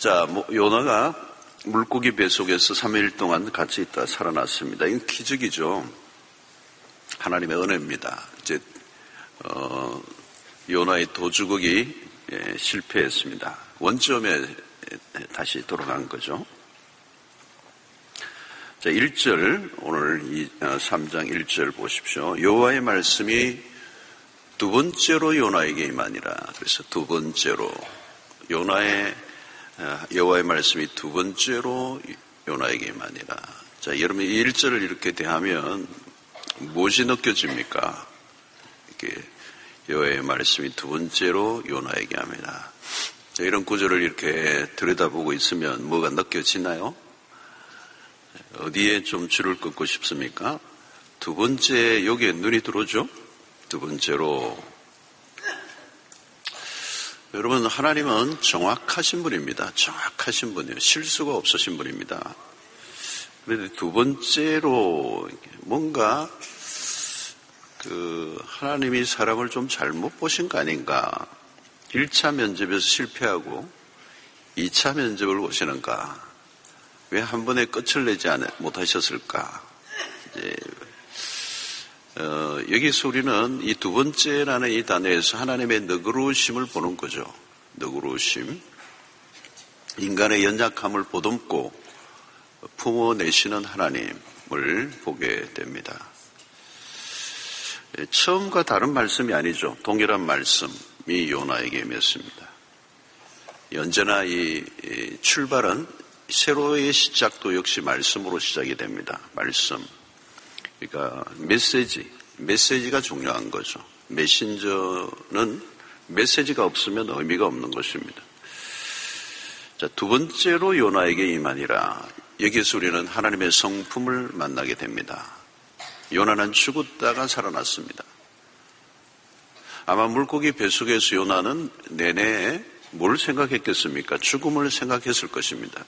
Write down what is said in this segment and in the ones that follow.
자, 요나가 물고기 뱃속에서 3일 동안 같이 있다 살아났습니다. 이건 기적이죠. 하나님의 은혜입니다. 이제 요나의 도주국이 실패했습니다. 원점에 다시 돌아간 거죠. 자, 1절, 오늘 3장 1절 보십시오. 여호와의 말씀이 두 번째로 요나에게 임하니라. 그래서 두 번째로 여호와의 말씀이 두 번째로 요나에게 임하니라. 자, 여러분 이 1절을 이렇게 대하면 무엇이 느껴집니까? 이렇게 여호와의 말씀이 두 번째로 요나에게 합니다. 자, 이런 구절을 이렇게 들여다보고 있으면 뭐가 느껴지나요? 어디에 좀 줄을 긋고 싶습니까? 두 번째 여기에 눈이 들어오죠? 두 번째로 여러분, 하나님은 정확하신 분입니다. 정확하신 분이에요. 실수가 없으신 분입니다. 그런데 두 번째로 뭔가 하나님이 사람을 좀 잘못 보신 거 아닌가? 1차 면접에서 실패하고 2차 면접을 보시는가? 왜 한 번에 끝을 내지 못하셨을까? 여기서 우리는 이 두 번째라는 이 단어에서 하나님의 너그러우심을 보는 거죠. 너그러우심. 인간의 연약함을 보듬고 품어내시는 하나님을 보게 됩니다. 처음과 다른 말씀이 아니죠. 동일한 말씀이 요나에게 임했습니다. 언제나 이 출발은 새로의 시작도 역시 말씀으로 시작이 됩니다. 말씀. 그러니까 메시지가 중요한 거죠. 메신저는 메시지가 없으면 의미가 없는 것입니다. 자, 두 번째로 요나에게 임하니라. 여기에서 우리는 하나님의 성품을 만나게 됩니다. 요나는 죽었다가 살아났습니다. 아마 물고기 뱃속에서 요나는 내내 뭘 생각했겠습니까? 죽음을 생각했을 것입니다.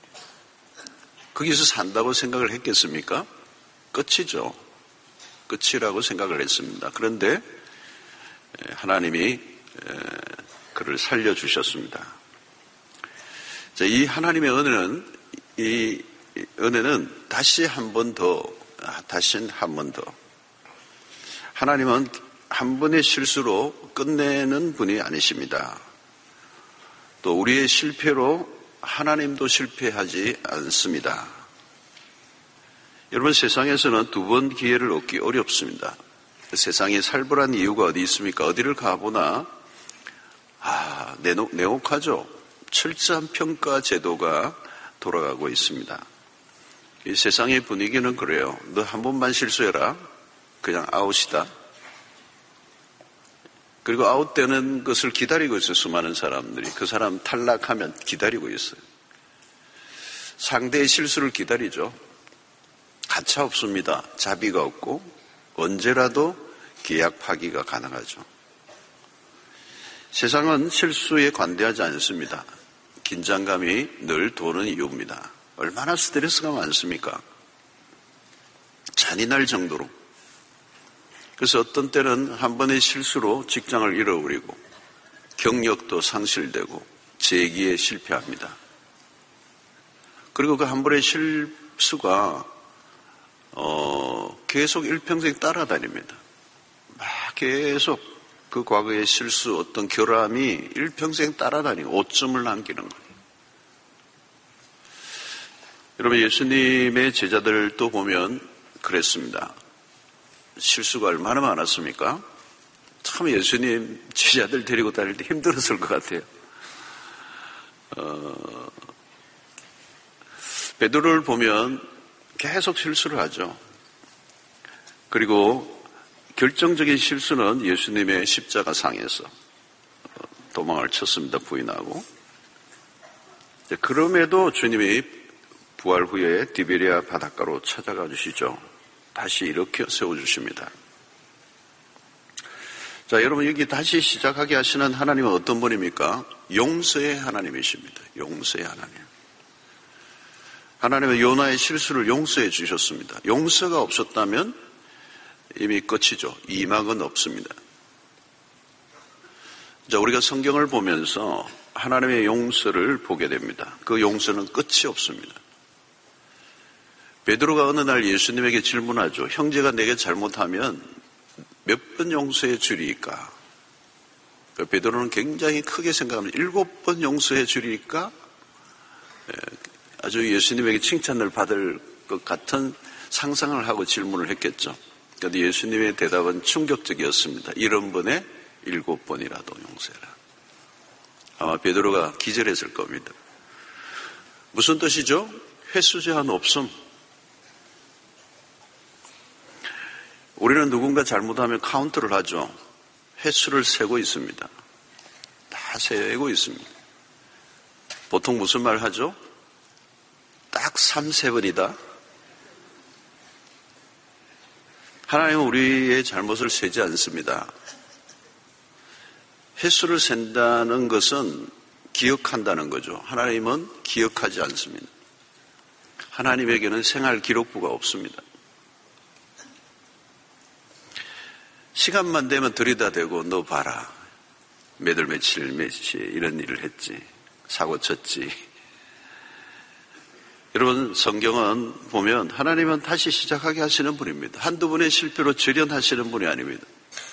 거기서 산다고 생각을 했겠습니까? 끝이죠. 끝이라고 생각을 했습니다. 그런데 하나님이 그를 살려주셨습니다. 자, 이 하나님의 은혜는 다시 한 번 더. 하나님은 한 번의 실수로 끝내는 분이 아니십니다. 또 우리의 실패로 하나님도 실패하지 않습니다. 여러분, 세상에서는 두 번 기회를 얻기 어렵습니다. 세상에 살벌한 이유가 어디 있습니까? 어디를 가보나 내혹하죠. 철저한 평가 제도가 돌아가고 있습니다. 이 세상의 분위기는 그래요. 너 한 번만 실수해라. 그냥 아웃이다. 그리고 아웃되는 것을 기다리고 있어요. 수많은 사람들이. 그 사람 탈락하면 기다리고 있어요. 상대의 실수를 기다리죠. 가차 없습니다. 자비가 없고 언제라도 계약 파기가 가능하죠. 세상은 실수에 관대하지 않습니다. 긴장감이 늘 도는 이유입니다. 얼마나 스트레스가 많습니까? 잔인할 정도로. 그래서 어떤 때는 한 번의 실수로 직장을 잃어버리고 경력도 상실되고 재기에 실패합니다. 그리고 그 한 번의 실수가 계속 일평생 따라다닙니다. 막 계속 그 과거의 실수, 어떤 결함이 일평생 따라다니고 오점을 남기는 거예요. 여러분, 예수님의 제자들도 보면 그랬습니다. 실수가 얼마나 많았습니까? 참 예수님 제자들 데리고 다닐 때 힘들었을 것 같아요. 베드로를 보면 계속 실수를 하죠. 그리고 결정적인 실수는 예수님의 십자가상에서 도망을 쳤습니다. 부인하고. 그럼에도 주님이 부활 후에 디베리아 바닷가로 찾아가 주시죠. 다시 일으켜 세워주십니다. 자, 여러분, 여기 다시 시작하게 하시는 하나님은 어떤 분입니까? 용서의 하나님이십니다. 용서의 하나님. 하나님은 요나의 실수를 용서해 주셨습니다. 용서가 없었다면 이미 끝이죠. 이막은 없습니다. 자, 우리가 성경을 보면서 하나님의 용서를 보게 됩니다. 그 용서는 끝이 없습니다. 베드로가 어느 날 예수님에게 질문하죠. 형제가 내게 잘못하면 몇 번 용서해 주리까? 베드로는 굉장히 크게 생각합니다. 7번 용서해 주리까? 아주 예수님에게 칭찬을 받을 것 같은 상상을 하고 질문을 했겠죠. 그런데 예수님의 대답은 충격적이었습니다. 70번에 7번이라도 용서해라. 아마 베드로가 기절했을 겁니다. 무슨 뜻이죠? 횟수 제한 없음. 우리는 누군가 잘못하면 카운트를 하죠. 횟수를 세고 있습니다. 다 세고 있습니다. 보통 무슨 말 하죠? 딱 3-4번이다. 하나님은 우리의 잘못을 세지 않습니다. 횟수를 센다는 것은 기억한다는 거죠. 하나님은 기억하지 않습니다. 하나님에게는 생활 기록부가 없습니다. 시간만 되면 들여다대고 너 봐라. 몇 월 며칠 이런 일을 했지. 사고 쳤지. 여러분, 성경은 보면 하나님은 다시 시작하게 하시는 분입니다. 한두 번의 실패로 절연하시는 분이 아닙니다.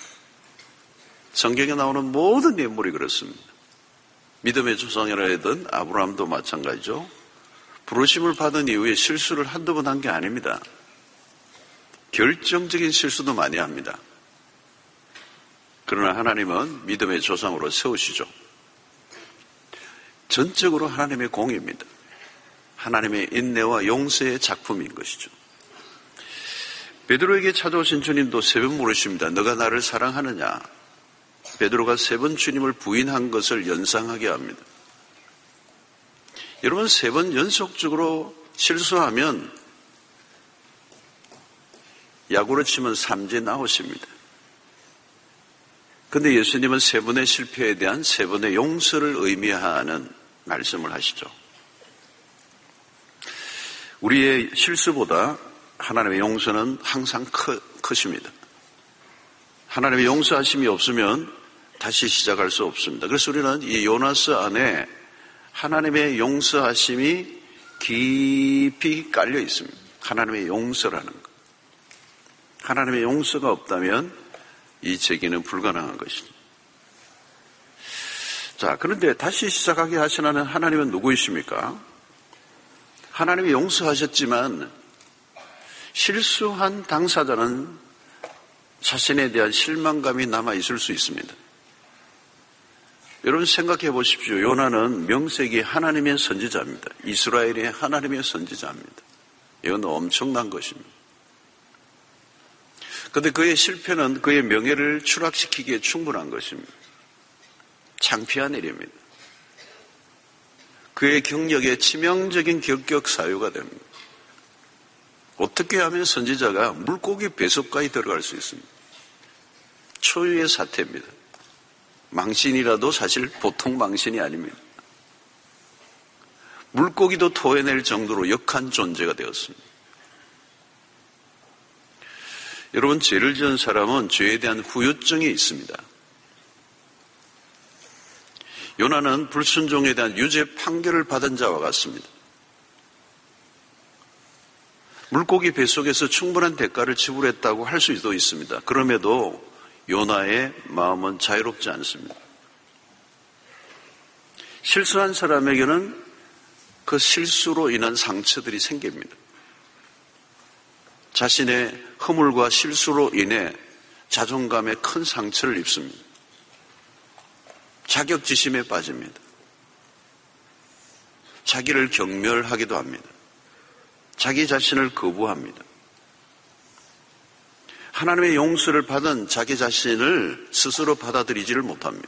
성경에 나오는 모든 인물이 그렇습니다. 믿음의 조상이라든 아브라함도 마찬가지죠. 부르심을 받은 이후에 실수를 한두 번 한 게 아닙니다. 결정적인 실수도 많이 합니다. 그러나 하나님은 믿음의 조상으로 세우시죠. 전적으로 하나님의 공입니다. 하나님의 인내와 용서의 작품인 것이죠. 베드로에게 찾아오신 주님도 3번 물으십니다. 너가 나를 사랑하느냐? 베드로가 3번 주님을 부인한 것을 연상하게 합니다. 여러분, 3번 연속적으로 실수하면 야구로 치면 삼진 아웃입니다. 그런데 예수님은 3번의 실패에 대한 3번의 용서를 의미하는 말씀을 하시죠. 우리의 실수보다 하나님의 용서는 항상 크십니다. 하나님의 용서하심이 없으면 다시 시작할 수 없습니다. 그래서 우리는 이 요나서 안에 하나님의 용서하심이 깊이 깔려 있습니다. 하나님의 용서라는 것. 하나님의 용서가 없다면 이 제기는 불가능한 것이죠. 자, 그런데 다시 시작하게 하시는 하나님은 누구이십니까? 하나님이 용서하셨지만 실수한 당사자는 자신에 대한 실망감이 남아 있을 수 있습니다. 여러분 생각해 보십시오. 요나는 명색이 하나님의 선지자입니다. 이스라엘의 하나님의 선지자입니다. 이건 엄청난 것입니다. 그런데 그의 실패는 그의 명예를 추락시키기에 충분한 것입니다. 창피한 일입니다. 그의 경력에 치명적인 결격 사유가 됩니다. 어떻게 하면 선지자가 물고기 배속가에 들어갈 수 있습니다. 초유의 사태입니다. 망신이라도 사실 보통 망신이 아닙니다. 물고기도 토해낼 정도로 역한 존재가 되었습니다. 여러분, 죄를 지은 사람은 죄에 대한 후유증이 있습니다. 요나는 불순종에 대한 유죄 판결을 받은 자와 같습니다. 물고기 뱃속에서 충분한 대가를 지불했다고 할 수도 있습니다. 그럼에도 요나의 마음은 자유롭지 않습니다. 실수한 사람에게는 그 실수로 인한 상처들이 생깁니다. 자신의 허물과 실수로 인해 자존감에 큰 상처를 입습니다. 자격지심에 빠집니다. 자기를 경멸하기도 합니다. 자기 자신을 거부합니다. 하나님의 용서를 받은 자기 자신을 스스로 받아들이지를 못합니다.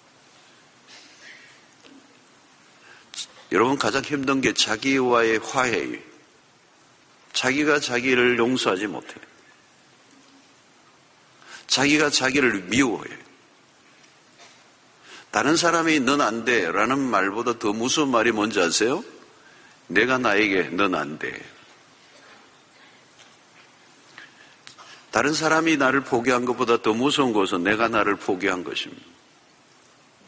여러분, 가장 힘든 게 자기와의 화해예요. 자기가 자기를 용서하지 못해요. 자기가 자기를 미워해요. 다른 사람이 넌 안 돼 라는 말보다 더 무서운 말이 뭔지 아세요? 내가 나에게 넌 안 돼. 다른 사람이 나를 포기한 것보다 더 무서운 것은 내가 나를 포기한 것입니다.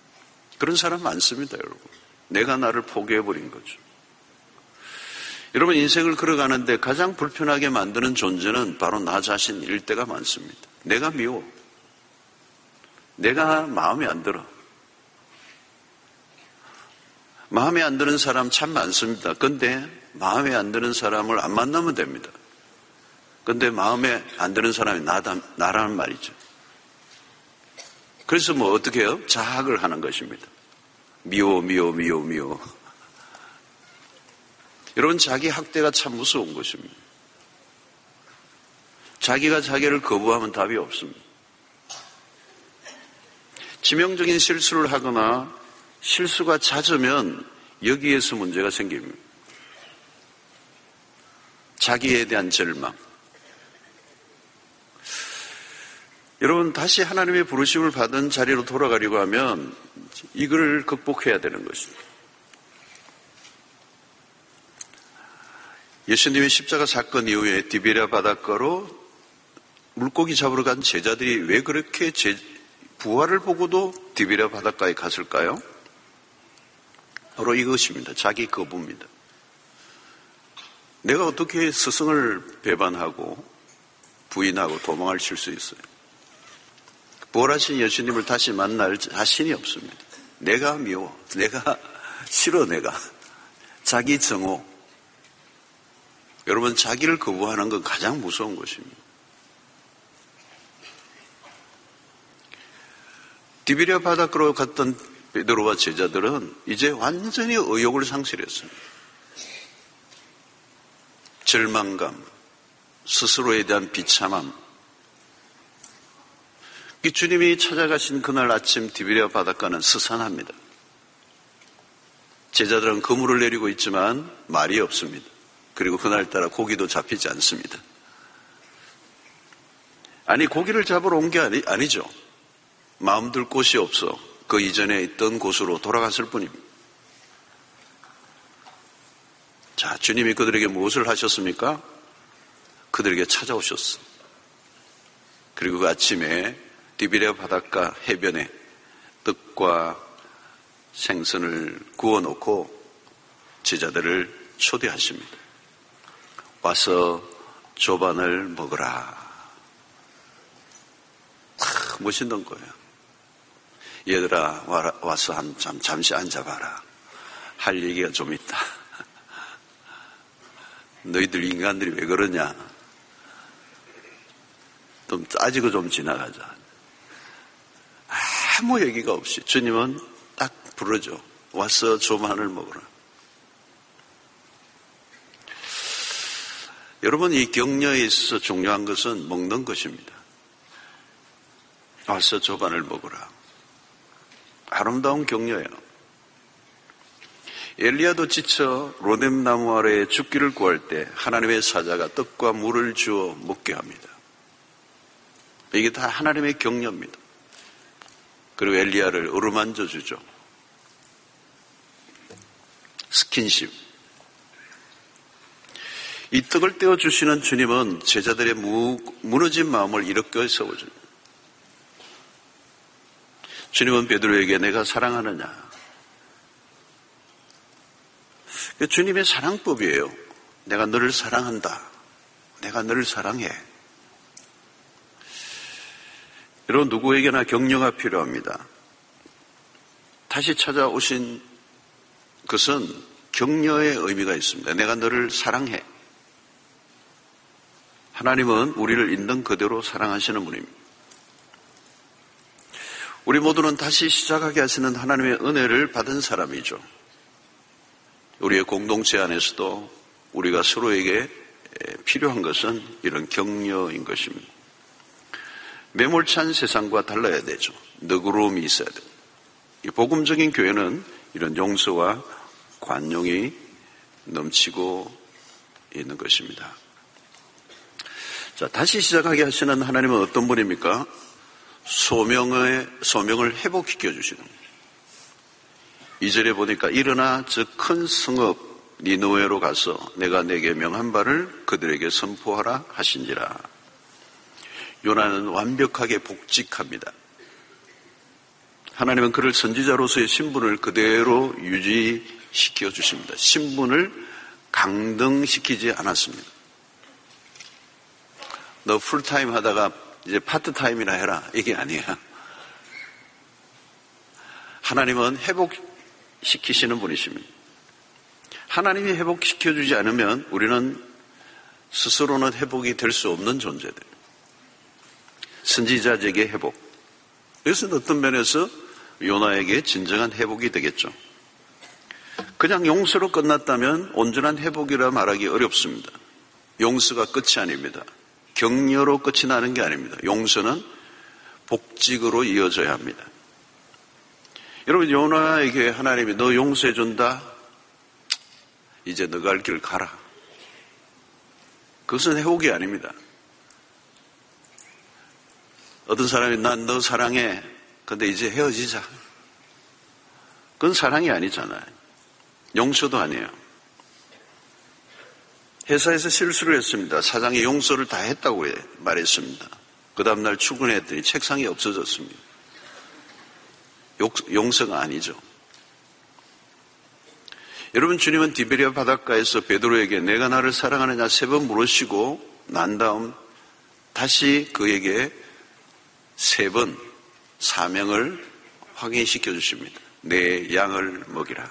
그런 사람 많습니다, 여러분. 내가 나를 포기해버린 거죠. 여러분, 인생을 걸어가는데 가장 불편하게 만드는 존재는 바로 나 자신일 때가 많습니다. 내가 미워. 내가 마음에 안 들어. 마음에 안 드는 사람 참 많습니다. 근데 마음에 안 드는 사람을 안 만나면 됩니다. 근데 마음에 안 드는 사람이 나라는 말이죠. 그래서 뭐 어떻게 해요? 자학을 하는 것입니다. 미워. 여러분, 자기 학대가 참 무서운 것입니다. 자기가 자기를 거부하면 답이 없습니다. 치명적인 실수를 하거나 실수가 잦으면 여기에서 문제가 생깁니다. 자기에 대한 절망. 여러분, 다시 하나님의 부르심을 받은 자리로 돌아가려고 하면 이걸 극복해야 되는 것입니다. 예수님의 십자가 사건 이후에 디베랴 바닷가로 물고기 잡으러 간 제자들이 왜 그렇게 부활을 보고도 디베랴 바닷가에 갔을까요? 바로 이것입니다. 자기 거부입니다. 내가 어떻게 스승을 배반하고 부인하고 도망을 칠 수 있어요? 부활하신 예수님을 다시 만날 자신이 없습니다. 내가 미워. 내가 싫어. 내가. 자기 정오. 여러분, 자기를 거부하는 건 가장 무서운 것입니다. 디베랴 바닷가로 갔던 베드로와 제자들은 이제 완전히 의욕을 상실했습니다. 절망감, 스스로에 대한 비참함. 주님이 찾아가신 그날 아침 디베랴 바닷가는 스산합니다. 제자들은 그물을 내리고 있지만 말이 없습니다. 그리고 그날따라 고기도 잡히지 않습니다. 아니, 고기를 잡으러 온 게 아니죠. 마음 둘 곳이 없어 그 이전에 있던 곳으로 돌아갔을 뿐입니다. 자, 주님이 그들에게 무엇을 하셨습니까? 그들에게 찾아오셨어. 그리고 그 아침에 디베랴 바닷가 해변에 떡과 생선을 구워놓고 제자들을 초대하십니다. 와서 조반을 먹으라. 멋있는 거예요. 얘들아, 와서 잠시 앉아봐라. 할 얘기가 좀 있다. 너희들 인간들이 왜 그러냐? 좀 따지고 좀 지나가자. 아무 얘기가 없이 주님은 딱 부르죠. 와서 조반을 먹으라. 여러분, 이 격려에 있어서 중요한 것은 먹는 것입니다. 와서 조반을 먹으라. 아름다운 격려예요. 엘리야도 지쳐 로뎀나무 아래에 죽기를 구할 때 하나님의 사자가 떡과 물을 주어 먹게 합니다. 이게 다 하나님의 격려입니다. 그리고 엘리야를 어루만져 주죠. 스킨십. 이 떡을 떼어주시는 주님은 제자들의 무너진 마음을 일으켜 세워줍니다. 주님은 베드로에게 내가 사랑하느냐? 주님의 사랑법이에요. 내가 너를 사랑한다. 내가 너를 사랑해. 여러분, 누구에게나 격려가 필요합니다. 다시 찾아오신 것은 격려의 의미가 있습니다. 내가 너를 사랑해. 하나님은 우리를 있는 그대로 사랑하시는 분입니다. 우리 모두는 다시 시작하게 하시는 하나님의 은혜를 받은 사람이죠. 우리의 공동체 안에서도 우리가 서로에게 필요한 것은 이런 격려인 것입니다. 매몰찬 세상과 달라야 되죠. 너그러움이 있어야 돼요. 이 복음적인 교회는 이런 용서와 관용이 넘치고 있는 것입니다. 자, 다시 시작하게 하시는 하나님은 어떤 분입니까? 소명을 회복시켜 주시는 분입니다. 2절에 보니까 일어나 저 큰 성읍 니느웨로 가서 내가 내게 명한 바를 그들에게 선포하라 하신지라. 요나는 완벽하게 복직합니다. 하나님은 그를 선지자로서의 신분을 그대로 유지시켜 주십니다. 신분을 강등시키지 않았습니다. 너 풀타임 하다가 이제 파트타임이나 해라, 이게 아니에요. 하나님은 회복시키시는 분이십니다. 하나님이 회복시켜주지 않으면 우리는 스스로는 회복이 될 수 없는 존재들. 선지자적의 회복. 이것은 어떤 면에서 요나에게 진정한 회복이 되겠죠. 그냥 용서로 끝났다면 온전한 회복이라 말하기 어렵습니다. 용서가 끝이 아닙니다. 격려로 끝이 나는 게 아닙니다. 용서는 복직으로 이어져야 합니다. 여러분, 요나에게 하나님이 너 용서해 준다. 이제 너가 갈 길 가라. 그것은 회복이 아닙니다. 어떤 사람이 난 너 사랑해. 근데 이제 헤어지자. 그건 사랑이 아니잖아요. 용서도 아니에요. 회사에서 실수를 했습니다. 사장이 용서를 다 했다고 말했습니다. 그 다음날 출근했더니 책상이 없어졌습니다. 용서가 아니죠. 여러분, 주님은 디베리아 바닷가에서 베드로에게 내가 나를 사랑하느냐 3번 물으시고 난 다음 다시 그에게 3번 사명을 확인시켜 주십니다. 내 양을 먹이라.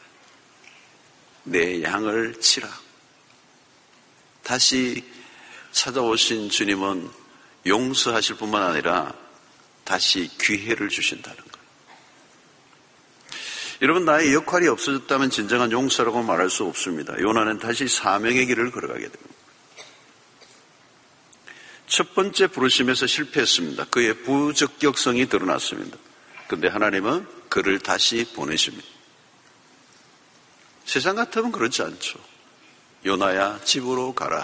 내 양을 치라. 다시 찾아오신 주님은 용서하실 뿐만 아니라 다시 기회를 주신다는 거예요. 여러분, 나의 역할이 없어졌다면 진정한 용서라고 말할 수 없습니다. 요나는 다시 사명의 길을 걸어가게 됩니다. 첫 번째 부르심에서 실패했습니다. 그의 부적격성이 드러났습니다. 그런데 하나님은 그를 다시 보내십니다. 세상 같으면 그렇지 않죠. 요나야, 집으로 가라.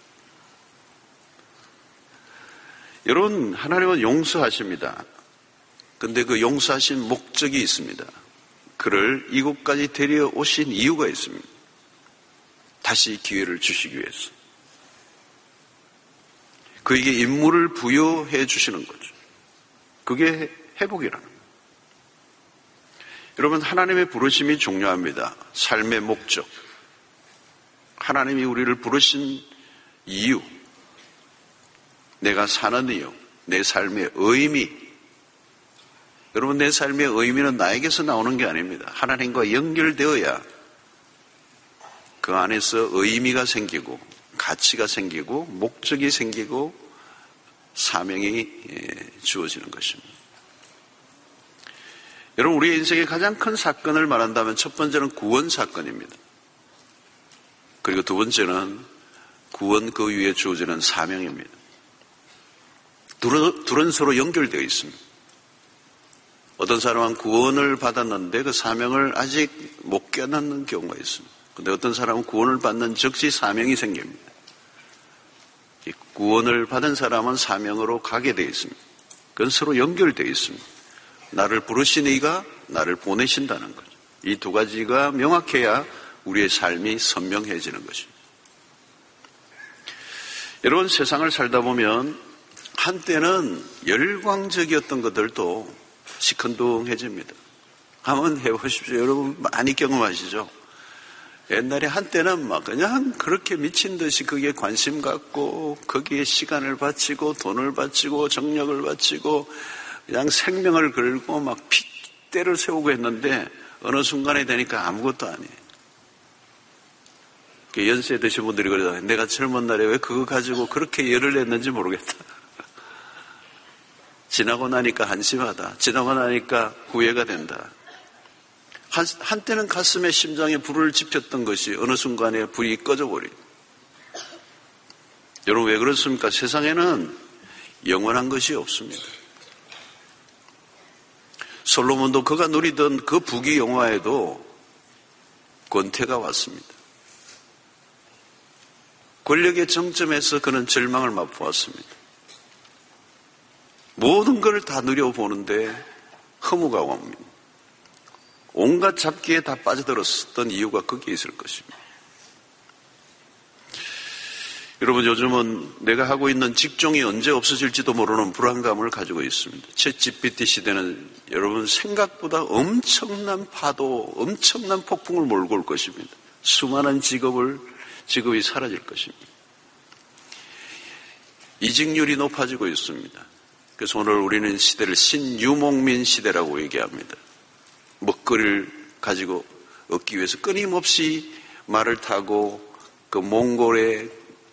여러분, 하나님은 용서하십니다. 그런데 그 용서하신 목적이 있습니다. 그를 이곳까지 데려오신 이유가 있습니다. 다시 기회를 주시기 위해서. 그에게 임무를 부여해 주시는 거죠. 그게 회복이라는 거예요. 여러분, 하나님의 부르심이 중요합니다. 삶의 목적. 하나님이 우리를 부르신 이유. 내가 사는 이유. 내 삶의 의미. 여러분, 내 삶의 의미는 나에게서 나오는 게 아닙니다. 하나님과 연결되어야 그 안에서 의미가 생기고 가치가 생기고 목적이 생기고 사명이 주어지는 것입니다. 여러분, 우리의 인생의 가장 큰 사건을 말한다면 첫 번째는 구원 사건입니다. 그리고 두 번째는 구원 그 위에 주어지는 사명입니다. 둘은 서로 연결되어 있습니다. 어떤 사람은 구원을 받았는데 그 사명을 아직 못 깨닫는 경우가 있습니다. 그런데 어떤 사람은 구원을 받는 즉시 사명이 생깁니다. 구원을 받은 사람은 사명으로 가게 되어 있습니다. 그건 서로 연결되어 있습니다. 나를 부르신 이가 나를 보내신다는 거죠. 이 두 가지가 명확해야 우리의 삶이 선명해지는 것입니다. 여러분, 세상을 살다 보면 한때는 열광적이었던 것들도 시큰둥해집니다. 한번 해보십시오. 여러분 많이 경험하시죠? 옛날에 한때는 막 그냥 그렇게 미친 듯이 거기에 관심 갖고 거기에 시간을 바치고 돈을 바치고 정력을 바치고 그냥 생명을 걸고 막 핏대를 세우고 했는데 어느 순간에 되니까 아무것도 아니에요. 연세 드신 분들이 그러잖아요. 내가 젊은 날에 왜 그거 가지고 그렇게 열을 냈는지 모르겠다. 지나고 나니까 한심하다. 지나고 나니까 후회가 된다. 한때는 가슴에 심장에 불을 지폈던 것이 어느 순간에 불이 꺼져버려요. 여러분, 왜 그렇습니까? 세상에는 영원한 것이 없습니다. 솔로몬도 그가 누리던 그 부귀 영화에도 권태가 왔습니다. 권력의 정점에서 그는 절망을 맛보았습니다. 모든 걸 다 누려보는데 허무가 옵니다. 온갖 잡기에 다 빠져들었던 이유가 거기에 있을 것입니다. 여러분, 요즘은 내가 하고 있는 직종이 언제 없어질지도 모르는 불안감을 가지고 있습니다. 챗GPT 시대는 여러분 생각보다 엄청난 파도, 엄청난 폭풍을 몰고 올 것입니다. 수많은 직업이 사라질 것입니다. 이직률이 높아지고 있습니다. 그래서 오늘 우리는 시대를 신유목민 시대라고 얘기합니다. 먹거리를 가지고 얻기 위해서 끊임없이 말을 타고 그 몽골의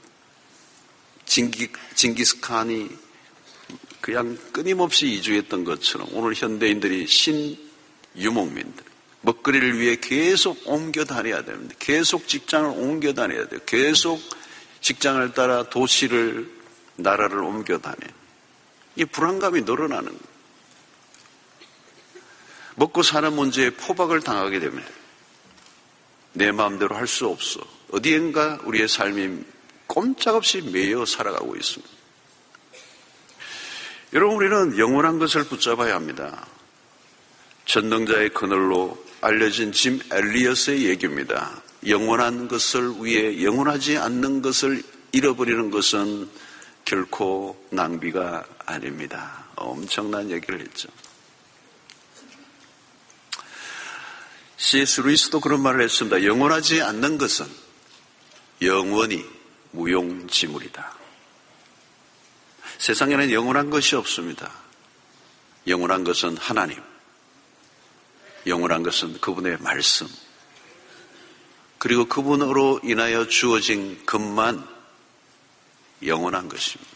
징기스칸이 그냥 끊임없이 이주했던 것처럼 오늘 현대인들이 신유목민들, 먹거리를 위해 계속 옮겨 다녀야 됩니다. 계속 직장을 옮겨 다녀야 돼요. 계속 직장을 따라 도시를, 나라를 옮겨 다녀요. 이 불안감이 늘어나는 거예요. 먹고 사는 문제에 포박을 당하게 됩니다. 내 마음대로 할 수 없어. 어디엔가 우리의 삶이 꼼짝없이 매여 살아가고 있습니다. 여러분, 우리는 영원한 것을 붙잡아야 합니다. 전능자의 그늘로 알려진 짐 엘리엇의 얘기입니다. 영원한 것을 위해 영원하지 않는 것을 잃어버리는 것은 결코 낭비가 아닙니다. 엄청난 얘기를 했죠. C.S. 루이스도 그런 말을 했습니다. 영원하지 않는 것은 영원히 무용지물이다. 세상에는 영원한 것이 없습니다. 영원한 것은 하나님, 영원한 것은 그분의 말씀, 그리고 그분으로 인하여 주어진 것만 영원한 것입니다.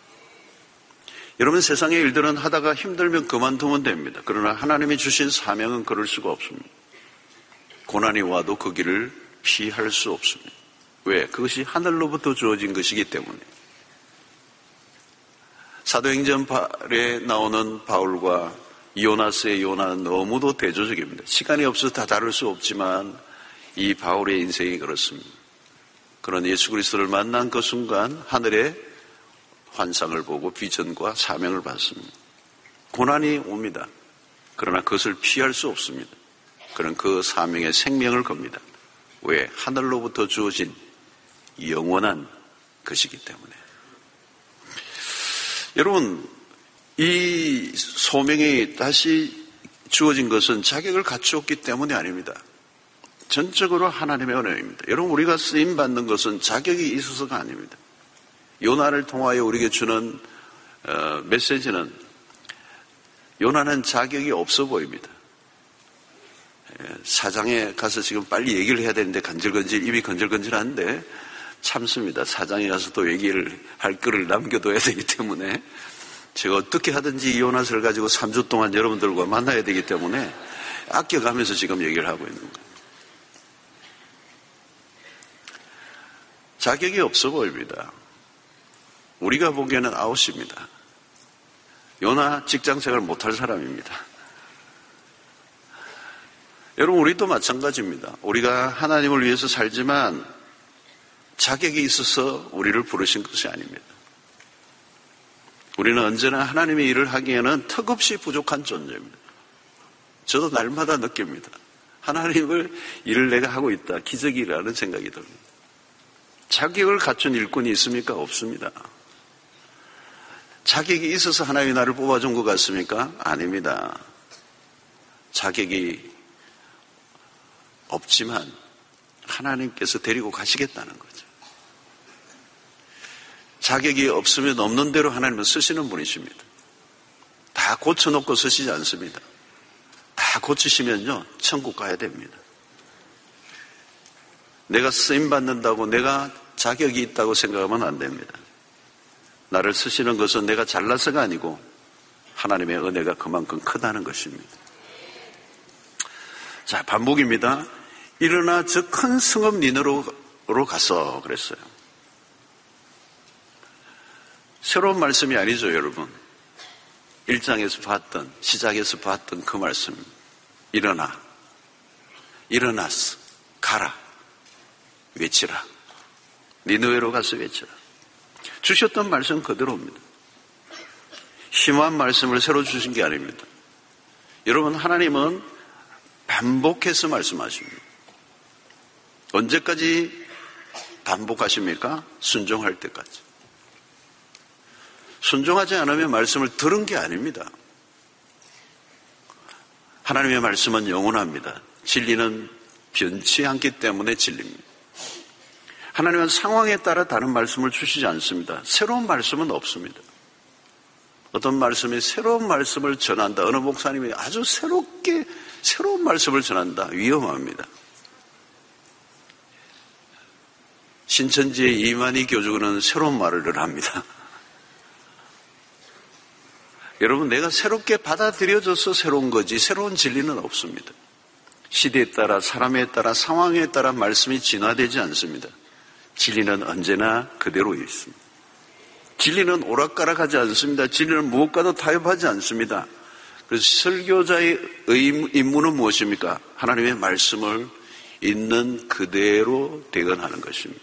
여러분, 세상의 일들은 하다가 힘들면 그만두면 됩니다. 그러나 하나님이 주신 사명은 그럴 수가 없습니다. 고난이 와도 그 길을 피할 수 없습니다. 왜? 그것이 하늘로부터 주어진 것이기 때문에. 사도행전 8에 나오는 바울과 요나스의 요나는 너무도 대조적입니다. 시간이 없어서 다 다룰 수 없지만 이 바울의 인생이 그렇습니다. 그런 예수 그리스도를 만난 그 순간 하늘의 환상을 보고 비전과 사명을 받습니다. 고난이 옵니다. 그러나 그것을 피할 수 없습니다. 그는 그 사명에 생명을 겁니다. 왜? 하늘로부터 주어진 영원한 것이기 때문에. 여러분, 이 소명이 다시 주어진 것은 자격을 갖추었기 때문이 아닙니다. 전적으로 하나님의 은혜입니다. 여러분, 우리가 쓰임받는 것은 자격이 있어서가 아닙니다. 요나를 통하여 우리에게 주는 메시지는, 요나는 자격이 없어 보입니다. 사장에 가서 지금 빨리 얘기를 해야 되는데 입이 건질건질한데 참습니다. 사장에 가서 또 얘기를 할 거를 남겨둬야 되기 때문에 제가 어떻게 하든지 요나스를 가지고 3주 동안 여러분들과 만나야 되기 때문에 아껴가면서 지금 얘기를 하고 있는 거예요. 자격이 없어 보입니다. 우리가 보기에는 아웃입니다. 요나 직장생활 못할 사람입니다. 여러분, 우리도 마찬가지입니다. 우리가 하나님을 위해서 살지만 자격이 있어서 우리를 부르신 것이 아닙니다. 우리는 언제나 하나님의 일을 하기에는 턱없이 부족한 존재입니다. 저도 날마다 느낍니다. 하나님을 일을 내가 하고 있다. 기적이라는 생각이 듭니다. 자격을 갖춘 일꾼이 있습니까? 없습니다. 자격이 있어서 하나님이 나를 뽑아준 것 같습니까? 아닙니다. 자격이 없지만 하나님께서 데리고 가시겠다는 거죠. 자격이 없으면 없는 대로 하나님은 쓰시는 분이십니다. 다 고쳐놓고 쓰시지 않습니다. 다 고치시면요, 천국 가야 됩니다. 내가 쓰임받는다고 내가 자격이 있다고 생각하면 안 됩니다. 나를 쓰시는 것은 내가 잘나서가 아니고 하나님의 은혜가 그만큼 크다는 것입니다. 자, 반복입니다. 일어나 저 큰 성읍 니느웨로 가서 그랬어요. 새로운 말씀이 아니죠, 여러분. 1장에서 봤던, 시작에서 봤던 그 말씀. 일어났어. 가라. 외치라. 니느웨로 가서 외치라. 주셨던 말씀 그대로입니다. 심한 말씀을 새로 주신 게 아닙니다. 여러분, 하나님은 반복해서 말씀하십니다. 언제까지 반복하십니까? 순종할 때까지. 순종하지 않으면 말씀을 들은 게 아닙니다. 하나님의 말씀은 영원합니다. 진리는 변치 않기 때문에 진리입니다. 하나님은 상황에 따라 다른 말씀을 주시지 않습니다. 새로운 말씀은 없습니다. 어떤 말씀이 새로운 말씀을 전한다. 어느 목사님이 아주 새로운 말씀을 전한다. 위험합니다. 신천지의 이만희 교주는 새로운 말을 합니다. 여러분, 내가 새롭게 받아들여져서 새로운 거지 새로운 진리는 없습니다. 시대에 따라, 사람에 따라, 상황에 따라 말씀이 진화되지 않습니다. 진리는 언제나 그대로 있습니다. 진리는 오락가락하지 않습니다. 진리는 무엇과도 타협하지 않습니다. 그래서 설교자의 임무는 무엇입니까? 하나님의 말씀을 있는 그대로 대언하는 것입니다.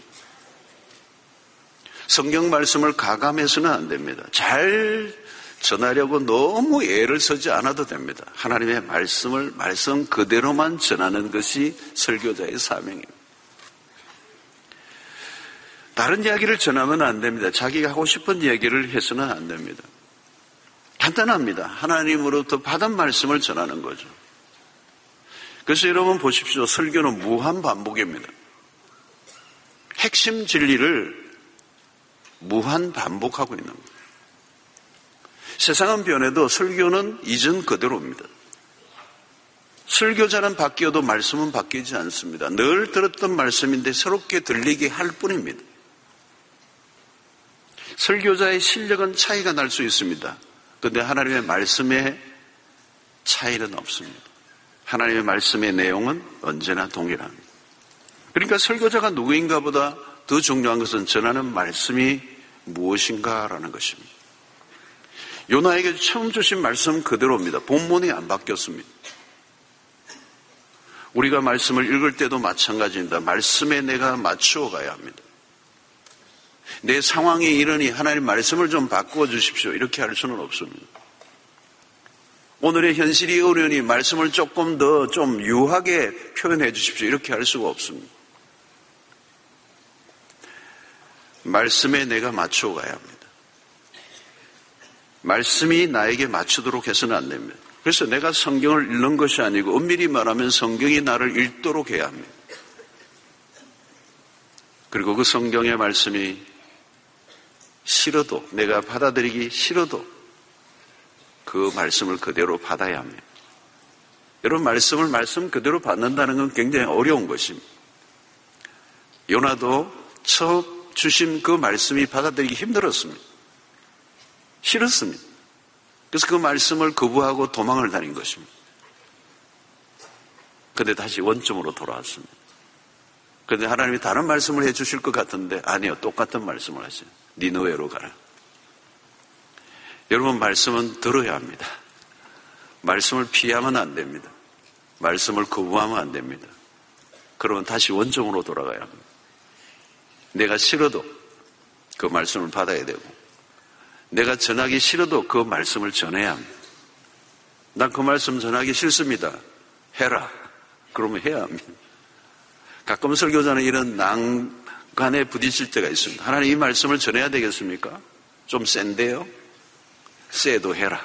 성경 말씀을 가감해서는 안 됩니다. 잘 전하려고 너무 애를 쓰지 않아도 됩니다. 하나님의 말씀을 말씀 그대로만 전하는 것이 설교자의 사명입니다. 다른 이야기를 전하면 안 됩니다. 자기가 하고 싶은 이야기를 해서는 안 됩니다. 간단합니다. 하나님으로부터 받은 말씀을 전하는 거죠. 그래서 여러분 보십시오. 설교는 무한 반복입니다. 핵심 진리를 무한 반복하고 있는 겁니다. 세상은 변해도 설교는 이전 그대로입니다. 설교자는 바뀌어도 말씀은 바뀌지 않습니다. 늘 들었던 말씀인데 새롭게 들리게 할 뿐입니다. 설교자의 실력은 차이가 날 수 있습니다. 그런데 하나님의 말씀에 차이는 없습니다. 하나님의 말씀의 내용은 언제나 동일합니다. 그러니까 설교자가 누구인가 보다 더 중요한 것은 전하는 말씀이 무엇인가라는 것입니다. 요나에게 처음 주신 말씀 그대로입니다. 본문이 안 바뀌었습니다. 우리가 말씀을 읽을 때도 마찬가지입니다. 말씀에 내가 맞추어 가야 합니다. 내 상황이 이러니 하나님 말씀을 좀 바꾸어 주십시오. 이렇게 할 수는 없습니다. 오늘의 현실이 어려우니 말씀을 조금 더 좀 유하게 표현해 주십시오. 이렇게 할 수가 없습니다. 말씀에 내가 맞추어 가야 합니다. 말씀이 나에게 맞추도록 해서는 안 됩니다. 그래서 내가 성경을 읽는 것이 아니고 엄밀히 말하면 성경이 나를 읽도록 해야 합니다. 그리고 그 성경의 말씀이 싫어도, 내가 받아들이기 싫어도 그 말씀을 그대로 받아야 합니다. 여러분, 말씀을 말씀 그대로 받는다는 건 굉장히 어려운 것입니다. 요나도 처음 주신 그 말씀이 받아들이기 힘들었습니다. 싫었습니다. 그래서 그 말씀을 거부하고 도망을 다닌 것입니다. 그런데 다시 원점으로 돌아왔습니다. 그런데 하나님이 다른 말씀을 해 주실 것 같은데 아니요, 똑같은 말씀을 하세요. 니느웨로 가라. 여러분, 말씀은 들어야 합니다. 말씀을 피하면 안 됩니다. 말씀을 거부하면 안 됩니다. 그러면 다시 원점으로 돌아가야 합니다. 내가 싫어도 그 말씀을 받아야 되고, 내가 전하기 싫어도 그 말씀을 전해야 합니다. 난 그 말씀 전하기 싫습니다. 해라. 그러면 해야 합니다. 가끔 설교자는 이런 난관에 부딪힐 때가 있습니다. 하나님, 이 말씀을 전해야 되겠습니까? 좀 센데요? 세도 해라.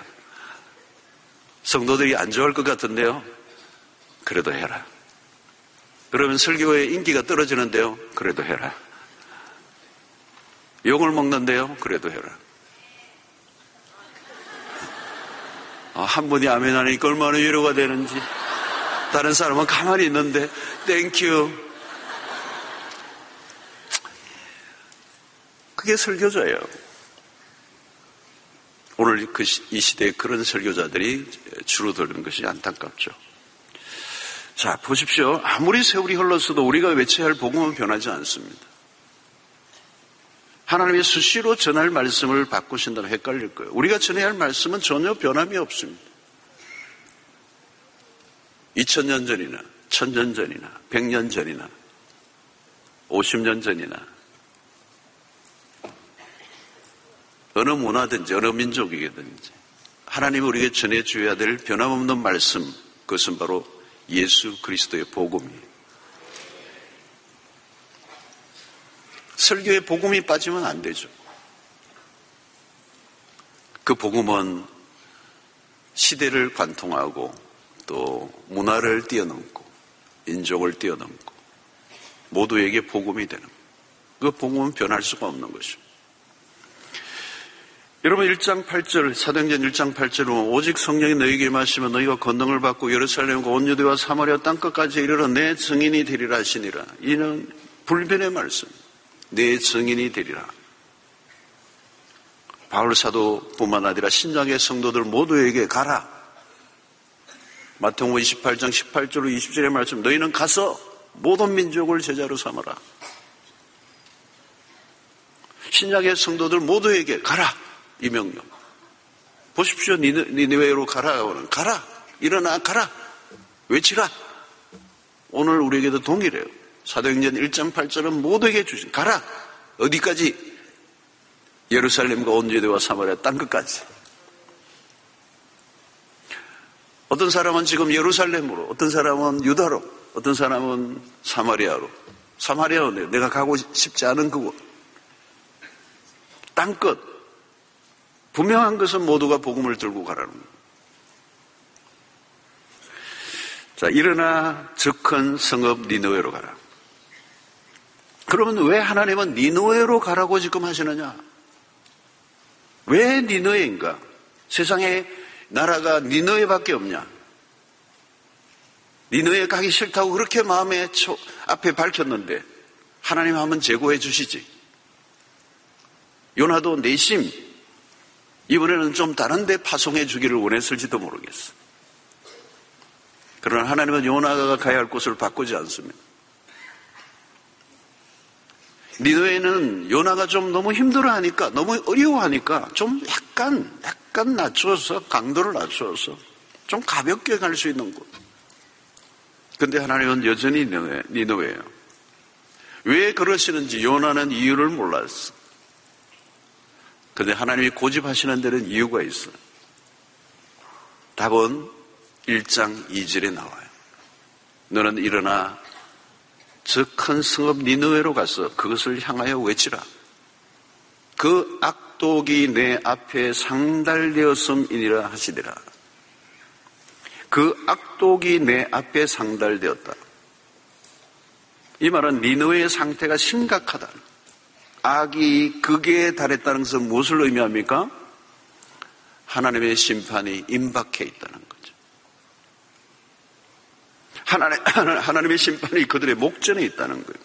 성도들이 안 좋아할 것 같은데요? 그래도 해라. 그러면 설교의 인기가 떨어지는데요? 그래도 해라. 욕을 먹는데요? 그래도 해라. 한 분이 아멘 하니까 얼마나 위로가 되는지. 다른 사람은 가만히 있는데 땡큐. 그게 설교자예요. 오늘 이 시대에 그런 설교자들이 줄어드는 것이 안타깝죠. 자, 보십시오. 아무리 세월이 흘렀어도 우리가 외쳐야 할 복음은 변하지 않습니다. 하나님의 수시로 전할 말씀을 바꾸신다면 헷갈릴 거예요. 우리가 전해야 할 말씀은 전혀 변함이 없습니다. 2000년 전이나 1000년 전이나 100년 전이나 50년 전이나 어느 문화든지 어느 민족이든지 하나님이 우리에게 전해줘야 될 변함없는 말씀, 그것은 바로 예수 그리스도의 복음이에요. 설교에 복음이 빠지면 안 되죠. 그 복음은 시대를 관통하고 또 문화를 뛰어넘고 인종을 뛰어넘고 모두에게 복음이 되는 거예요. 그 복음은 변할 수가 없는 것이죠. 여러분 1장 8절 사도행전 1장 8절은 오직 성령이 너희에게 임하시면 너희가 권능을 받고 예루살렘과 온 유대와 사마리아 땅끝까지 이르러 내 증인이 되리라 하시니라. 이는 불변의 말씀. 내 증인이 되리라. 바울 사도뿐만 아니라 신약의 성도들 모두에게 가라. 마태복음 28장 18절로 20절의 말씀. 너희는 가서 모든 민족을 제자로 삼아라. 신약의 성도들 모두에게 가라. 이 명령. 보십시오. 니느웨로 가라. 가라. 일어나 가라. 외치라. 오늘 우리에게도 동일해요. 사도행전 1장 8절은 모두에게 주신 가라. 어디까지? 예루살렘과 온 유대와 사마리아 땅끝까지. 어떤 사람은 지금 예루살렘으로, 어떤 사람은 유다로, 어떤 사람은 사마리아로. 사마리아는 내가 가고 싶지 않은 그곳. 땅끝. 분명한 것은 모두가 복음을 들고 가라는 거예요. 자, 일어나 저 큰 성읍 니느웨로 가라. 그러면 왜 하나님은 니느웨로 가라고 지금 하시느냐? 왜 니느웨인가? 세상에 나라가 니느웨밖에 없냐? 니느웨 가기 싫다고 그렇게 마음에 앞에 밝혔는데 하나님 한번 제고해 주시지. 요나도 내심 이번에는 좀 다른 데 파송해 주기를 원했을지도 모르겠어. 그러나 하나님은 요나가 가야 할 곳을 바꾸지 않습니다. 니느웨는 요나가 좀 너무 힘들어하니까, 너무 어려워하니까 좀 약간 낮추어서, 강도를 낮추어서 좀 가볍게 갈 수 있는 곳. 근데 하나님은 여전히 니느웨예요. 왜 그러시는지 요나는 이유를 몰랐어. 근데 하나님이 고집하시는 데는 이유가 있어요. 답은 1장 2절에 나와요. 너는 일어나 저 큰 성읍 니느웨로 가서 그것을 향하여 외치라. 그 악독이 내 앞에 상달되었음이니라 하시리라. 그 악독이 내 앞에 상달되었다. 이 말은 니느웨의 상태가 심각하다. 악이 극에 달했다는 것은 무엇을 의미합니까? 하나님의 심판이 임박해 있다는 거죠. 하나님의 심판이 그들의 목전에 있다는 거예요.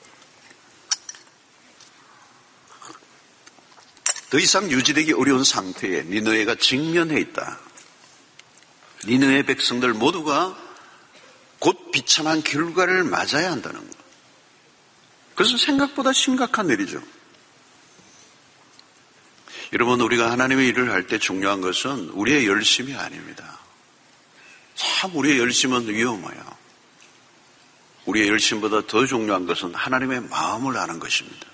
더 이상 유지되기 어려운 상태에 니느웨가 직면해 있다. 니느웨 백성들 모두가 곧 비참한 결과를 맞아야 한다는 거예요. 그것은 생각보다 심각한 일이죠. 여러분, 우리가 하나님의 일을 할 때 중요한 것은 우리의 열심이 아닙니다. 참 우리의 열심은 위험해요. 우리의 열심보다 더 중요한 것은 하나님의 마음을 아는 것입니다.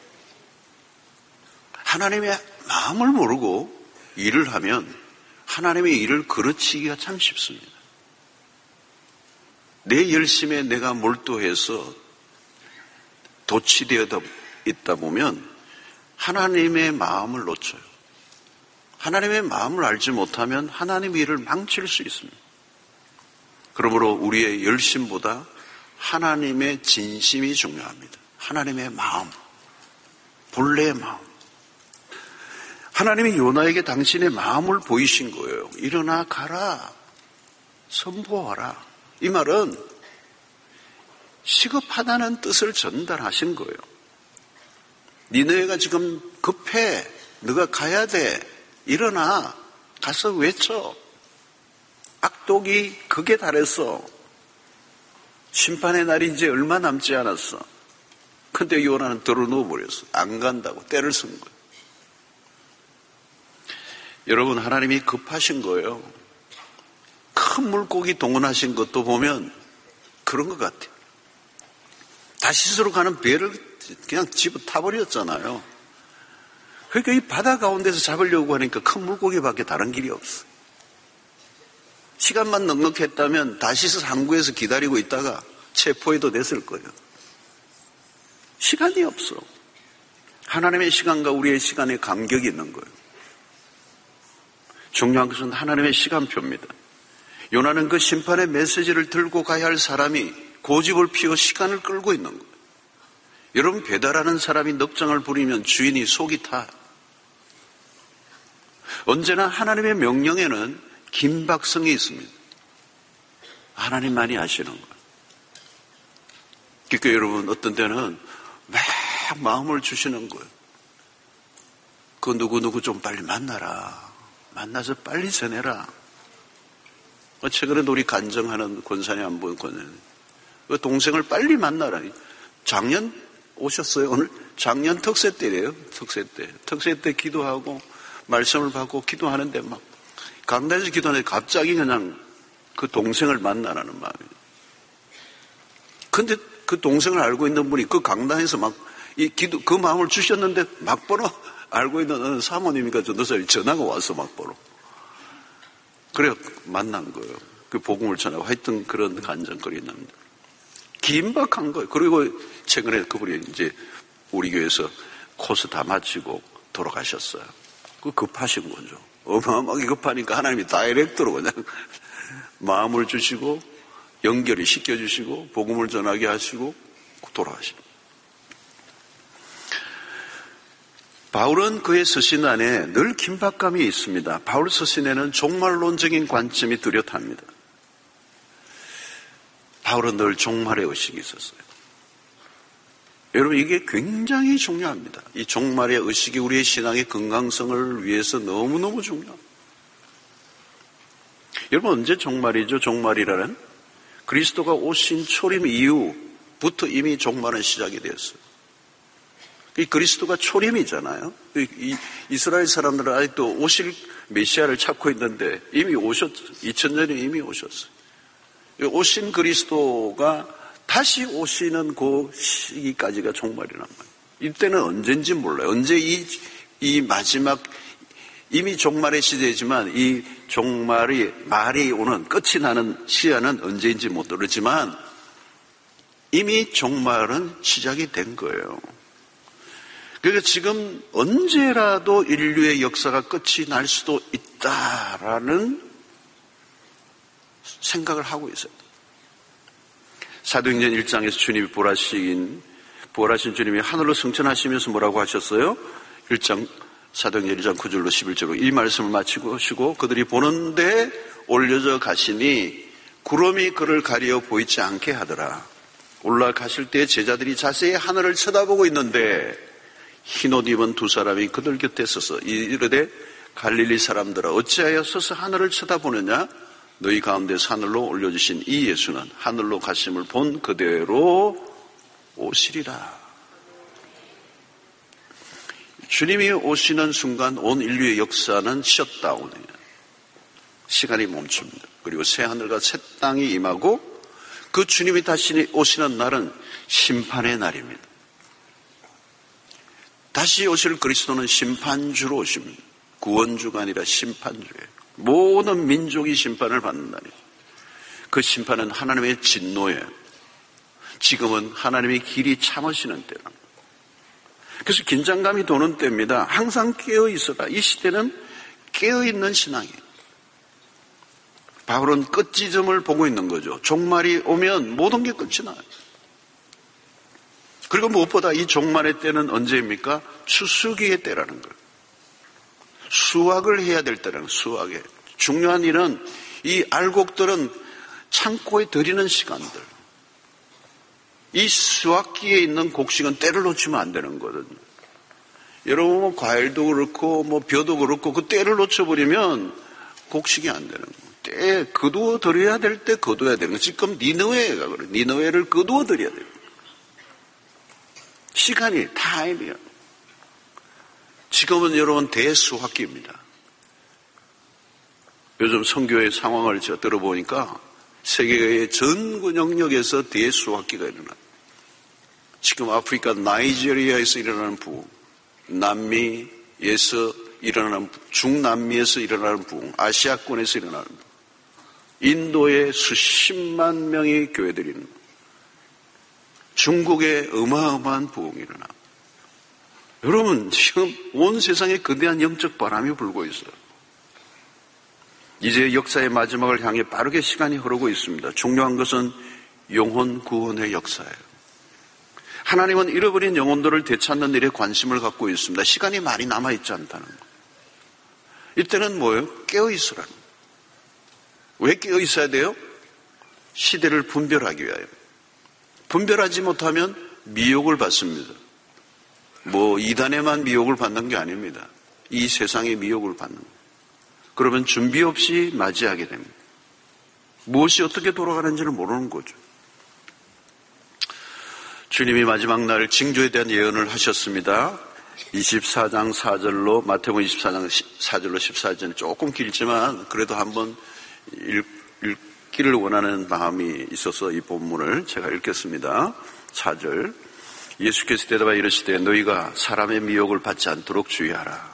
하나님의 마음을 모르고 일을 하면 하나님의 일을 그르치기가 참 쉽습니다. 내 열심에 내가 몰두해서 도취되어 있다 보면 하나님의 마음을 놓쳐요. 하나님의 마음을 알지 못하면 하나님의 일을 망칠 수 있습니다. 그러므로 우리의 열심보다 하나님의 진심이 중요합니다. 하나님의 마음, 본래의 마음. 하나님이 요나에게 당신의 마음을 보이신 거예요. 일어나 가라. 선포하라. 이 말은 시급하다는 뜻을 전달하신 거예요. 니느웨가 지금 급해. 너가 가야 돼. 일어나. 가서 외쳐. 악독이 극에 달했어. 심판의 날이 이제 얼마 남지 않았어. 근데 요나는 들어누워버렸어. 안 간다고 때를 쓴 거예요. 여러분, 하나님이 급하신 거예요. 큰 물고기 동원하신 것도 보면 그런 것 같아요. 다시스로 가는 배를 그냥 집어 타버렸잖아요. 그러니까 이 바다 가운데서 잡으려고 하니까 큰 물고기밖에 다른 길이 없어. 시간만 넉넉했다면 다시스 항구에서 기다리고 있다가 체포해도 됐을 거예요. 시간이 없어. 하나님의 시간과 우리의 시간에 간격이 있는 거예요. 중요한 것은 하나님의 시간표입니다. 요나는 그 심판의 메시지를 들고 가야 할 사람이 고집을 피워 시간을 끌고 있는 거예요. 여러분, 배달하는 사람이 넉장을 부리면 주인이 속이 타요. 언제나 하나님의 명령에는 긴박성이 있습니다. 하나님만이 아시는 거예요. 그러니까 여러분, 어떤 때는 막 마음을 주시는 거예요. 그 누구 좀 빨리 만나라. 만나서 빨리 전해라. 최근에도 우리 간정하는 권사님 한 분, 그 동생을 빨리 만나라. 작년 오셨어요, 오늘? 작년 특세 때래요, 특세 때. 특세 때 기도하고, 말씀을 받고 기도하는데 막, 강단에서 기도하는데 갑자기 그냥 그 동생을 만나라는 마음이에요. 근데 그 동생을 알고 있는 분이 그 강단에서 막, 그 마음을 주셨는데 막보러 알고 있는 어느 사모님이니까 전화가 와서 막보러. 그래 만난 거예요. 그 복음을 전하고 하여튼 그런 간증거리 납니다. 긴박한 거예요. 그리고 최근에 그분이 이제 우리 교회에서 코스 다 마치고 돌아가셨어요. 그 급하신 거죠. 어마어마하게 급하니까 하나님이 다이렉트로 그냥 마음을 주시고 연결이 시켜주시고 복음을 전하게 하시고 돌아가십니다. 바울은 그의 서신 안에 늘 긴박감이 있습니다. 바울 서신에는 종말론적인 관점이 뚜렷합니다. 바울은 늘 종말의 의식이 있었어요. 여러분, 이게 굉장히 중요합니다. 이 종말의 의식이 우리의 신앙의 건강성을 위해서 너무너무 중요합니다. 여러분, 언제 종말이죠? 종말이라는 그리스도가 오신 초림 이후부터 이미 종말은 시작이 되었어요. 이 그리스도가 초림이잖아요. 이스라엘 사람들은 아직도 오실 메시아를 찾고 있는데 이미 오셨죠. 2000년에 이미 오셨어요. 오신 그리스도가 다시 오시는 그 시기까지가 종말이란 말이에요. 이때는 언제인지 몰라요. 언제 이 마지막, 이미 종말의 시대지만 이 종말이 말이 오는 끝이 나는 시간은 언제인지 못 모르지만 이미 종말은 시작이 된 거예요. 그러니까 지금 언제라도 인류의 역사가 끝이 날 수도 있다라는 생각을 하고 있어요. 사도행전 1장에서 주님이 부활하신 주님이 하늘로 승천하시면서 뭐라고 하셨어요? 사도행전 1장 9절로 11절로 이 말씀을 마치고 그들이 보는데 올려져 가시니 구름이 그를 가리어 보이지 않게 하더라. 올라가실 때 제자들이 자세히 하늘을 쳐다보고 있는데 흰옷 입은 두 사람이 그들 곁에 서서 이르되 갈릴리 사람들아 어찌하여 서서 하늘을 쳐다보느냐? 너희 가운데서 하늘로 올려주신 이 예수는 하늘로 가심을 본 그대로 오시리라. 주님이 오시는 순간 온 인류의 역사는 셧다운이에요. 시간이 멈춥니다. 그리고 새 하늘과 새 땅이 임하고 그 주님이 다시 오시는 날은 심판의 날입니다. 다시 오실 그리스도는 심판주로 오십니다. 구원주가 아니라 심판주예요. 모든 민족이 심판을 받는 날이에요. 그 심판은 하나님의 진노예요. 지금은 하나님의 길이 참으시는 때랍니다. 그래서 긴장감이 도는 때입니다. 항상 깨어있어라. 이 시대는 깨어있는 신앙이에요. 바울은 끝지점을 보고 있는 거죠. 종말이 오면 모든 게 끝이 나요. 그리고 무엇보다 이 종말의 때는 언제입니까? 추수기의 때라는 거예요. 수확을 해야 될 때라는 거예요. 수확에. 중요한 일은 이 알곡들은 창고에 들이는 시간들. 이 수확기에 있는 곡식은 때를 놓치면 안 되는 거거든요. 여러분 뭐 과일도 그렇고 뭐 벼도 그렇고 그 때를 놓쳐버리면 곡식이 안 되는 거예요. 때 거두어 드려야 될 때 거둬야 되는 거예요. 지금 니느웨가 그래요. 니느웨를 거두어 드려야 돼요. 시간이 타임이에요. 지금은 여러분 대수확기입니다. 요즘 선교의 상황을 제가 들어보니까 세계의 전 영역에서 대수확기가 일어나요. 지금 아프리카 나이지리아에서 일어나는 부흥, 남미에서 일어나는 중남미에서 일어나는 부흥, 아시아권에서 일어나는 부흥, 인도에 수십만 명의 교회들이 있는 중국에 어마어마한 부흥이 일어나. 여러분, 지금 온 세상에 거대한 영적 바람이 불고 있어요. 이제 역사의 마지막을 향해 빠르게 시간이 흐르고 있습니다. 중요한 것은 영혼 구원의 역사예요. 하나님은 잃어버린 영혼들을 되찾는 일에 관심을 갖고 있습니다. 시간이 많이 남아있지 않다는 거. 이때는 뭐예요? 깨어있으라는 거예요. 왜 깨어있어야 돼요? 시대를 분별하기 위하여. 분별하지 못하면 미혹을 받습니다. 이단에만 미혹을 받는 게 아닙니다. 이 세상의 미혹을 받는 거예요. 그러면 준비 없이 맞이하게 됩니다. 무엇이 어떻게 돌아가는지를 모르는 거죠. 주님이 마지막 날 징조에 대한 예언을 하셨습니다. 24장 4절로 마태복음 24장 4절로 14절 조금 길지만 그래도 한번 읽기를 원하는 마음이 있어서 이 본문을 제가 읽겠습니다. 4절 예수께서 대답하여 이르시되 너희가 사람의 미혹을 받지 않도록 주의하라.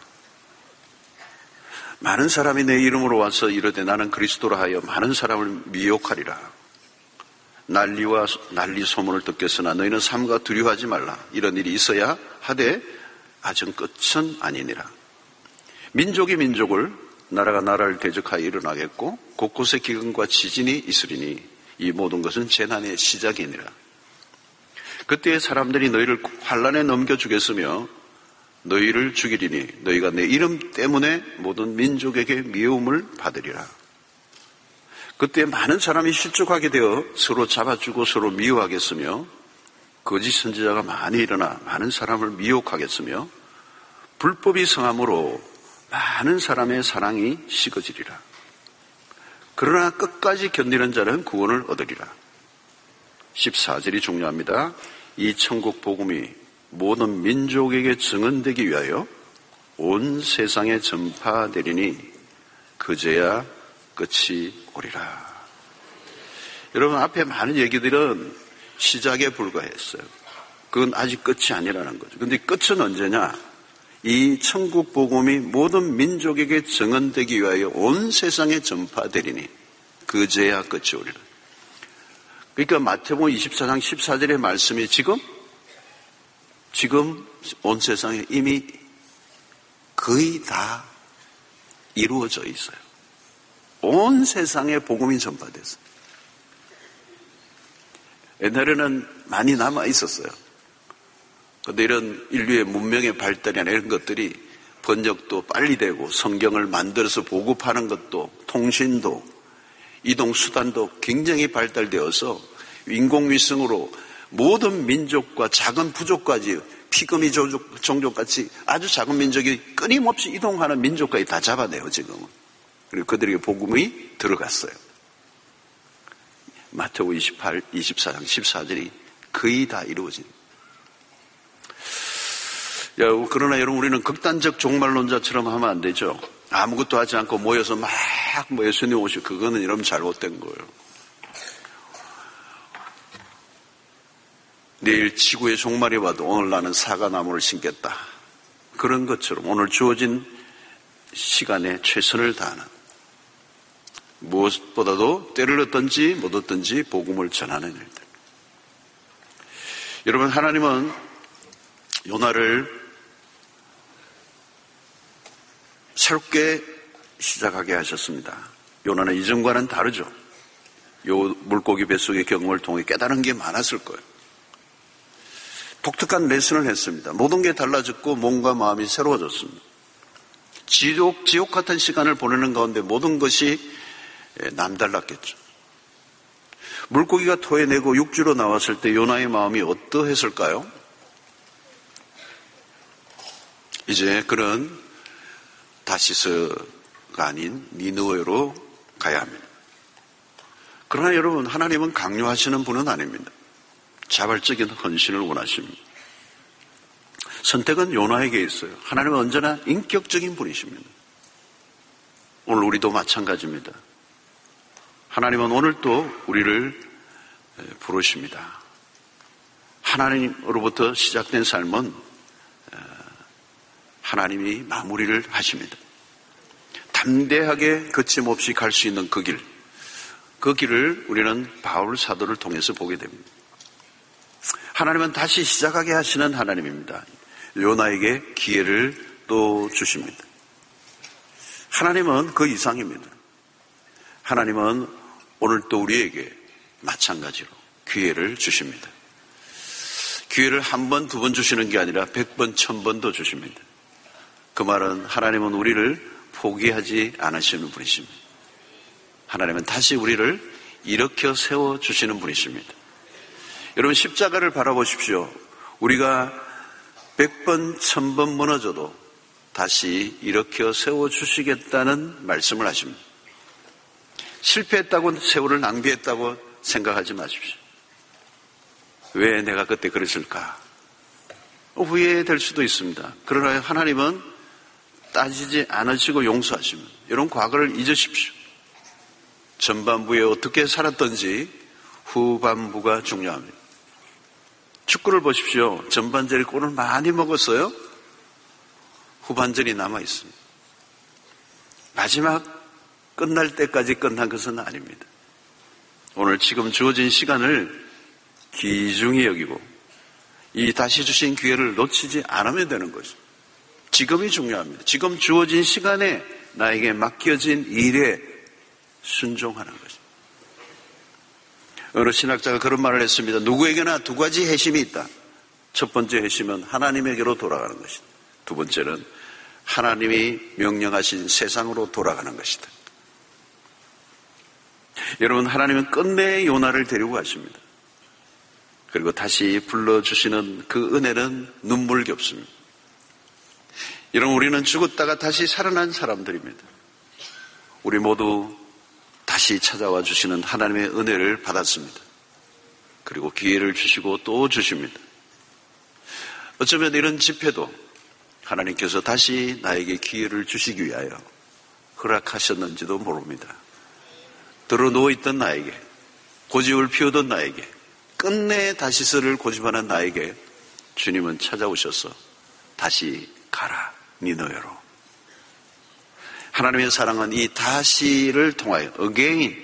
많은 사람이 내 이름으로 와서 이르되 나는 그리스도라 하여 많은 사람을 미혹하리라. 난리와 난리 소문을 듣겠으나 너희는 삼가 두려워하지 말라. 이런 일이 있어야 하되 아직 끝은 아니니라. 민족이 민족을 나라가 나라를 대적하여 일어나겠고 곳곳에 기근과 지진이 있으리니 이 모든 것은 재난의 시작이니라. 그때 사람들이 너희를 환난에 넘겨주겠으며 너희를 죽이리니 너희가 내 이름 때문에 모든 민족에게 미움을 받으리라. 그때 많은 사람이 실족하게 되어 서로 잡아주고 서로 미워하겠으며 거짓 선지자가 많이 일어나 많은 사람을 미혹하겠으며 불법이 성함으로 많은 사람의 사랑이 식어지리라. 그러나 끝까지 견디는 자는 구원을 얻으리라. 14절이 중요합니다. 이 천국 복음이 모든 민족에게 증언되기 위하여 온 세상에 전파되리니 그제야 끝이 오리라. 여러분, 앞에 많은 얘기들은 시작에 불과했어요. 그건 아직 끝이 아니라는 거죠. 그런데 끝은 언제냐? 이 천국 복음이 모든 민족에게 증언되기 위하여 온 세상에 전파되리니 그제야 끝이 오리라. 그러니까 마태복음 24장 14절의 말씀이 지금 온 세상에 이미 거의 다 이루어져 있어요. 온 세상에 복음이 전파됐어요. 옛날에는 많이 남아 있었어요. 그런데 이런 인류의 문명의 발달이나 이런 것들이 번역도 빨리 되고 성경을 만들어서 보급하는 것도 통신도 이동수단도 굉장히 발달되어서 인공위성으로 모든 민족과 작은 부족까지 피그미 종족같이 아주 작은 민족이 끊임없이 이동하는 민족까지 다 잡아내요, 지금은. 그리고 그들에게 복음이 들어갔어요. 마태복음 24장 14절이 거의 다 이루어진. 그러나 여러분, 우리는 극단적 종말론자처럼 하면 안 되죠. 아무것도 하지 않고 모여서 막 예수님 오시고 그거는 여러분 잘못된 거예요. 내일 지구의 종말이 와도 오늘 나는 사과나무를 심겠다. 그런 것처럼 오늘 주어진 시간에 최선을 다하는, 무엇보다도 때를 얻든지 못 얻든지 복음을 전하는 일들. 여러분, 하나님은 요나를 새롭게 시작하게 하셨습니다. 요나는 이전과는 다르죠. 요 물고기 뱃속의 경험을 통해 깨달은 게 많았을 거예요. 독특한 레슨을 했습니다. 모든 게 달라졌고 몸과 마음이 새로워졌습니다. 지옥 같은 시간을 보내는 가운데 모든 것이 남달랐겠죠. 물고기가 토해내고 육지로 나왔을 때 요나의 마음이 어떠했을까요? 이제 그는 다시스가 아닌 니느웨로 가야 합니다. 그러나 여러분, 하나님은 강요하시는 분은 아닙니다. 자발적인 헌신을 원하십니다. 선택은 요나에게 있어요. 하나님은 언제나 인격적인 분이십니다. 오늘 우리도 마찬가지입니다. 하나님은 오늘도 우리를 부르십니다. 하나님으로부터 시작된 삶은 하나님이 마무리를 하십니다. 담대하게 거침없이 갈 수 있는 그 길을 우리는 바울 사도를 통해서 보게 됩니다. 하나님은 다시 시작하게 하시는 하나님입니다. 요나에게 기회를 또 주십니다. 하나님은 그 이상입니다. 하나님은 오늘 또 우리에게 마찬가지로 기회를 주십니다. 기회를 한 번, 두 번 주시는 게 아니라 100번, 1000번도 주십니다. 그 말은 하나님은 우리를 포기하지 않으시는 분이십니다. 하나님은 다시 우리를 일으켜 세워주시는 분이십니다. 여러분, 십자가를 바라보십시오. 우리가 100번, 1000번 무너져도 다시 일으켜 세워주시겠다는 말씀을 하십니다. 실패했다고 세월을 낭비했다고 생각하지 마십시오. 왜 내가 그때 그랬을까? 후회될 수도 있습니다. 그러나 하나님은 따지지 않으시고 용서하십니다. 여러분, 과거를 잊으십시오. 전반부에 어떻게 살았던지 후반부가 중요합니다. 축구를 보십시오. 전반전에 골을 많이 먹었어요. 후반전이 남아있습니다. 마지막 끝날 때까지 끝난 것은 아닙니다. 오늘 지금 주어진 시간을 귀중히 여기고 이 다시 주신 기회를 놓치지 않으면 되는 것입니다. 지금이 중요합니다. 지금 주어진 시간에 나에게 맡겨진 일에 순종하는 것입니다. 어느 신학자가 그런 말을 했습니다. 누구에게나 두 가지 핵심이 있다. 첫 번째 핵심은 하나님에게로 돌아가는 것이다. 두 번째는 하나님이 명령하신 세상으로 돌아가는 것이다. 여러분, 하나님은 끝내 요나를 데리고 가십니다. 그리고 다시 불러주시는 그 은혜는 눈물겹습니다. 여러분, 우리는 죽었다가 다시 살아난 사람들입니다. 우리 모두 다시 찾아와 주시는 하나님의 은혜를 받았습니다. 그리고 기회를 주시고 또 주십니다. 어쩌면 이런 집회도 하나님께서 다시 나에게 기회를 주시기 위하여 허락하셨는지도 모릅니다. 들어 누워있던 나에게, 고집을 피우던 나에게, 끝내 다시스를 고집하는 나에게 주님은 찾아오셔서 다시 가라, 니너여로. 하나님의 사랑은 이 다시를 통하여 again,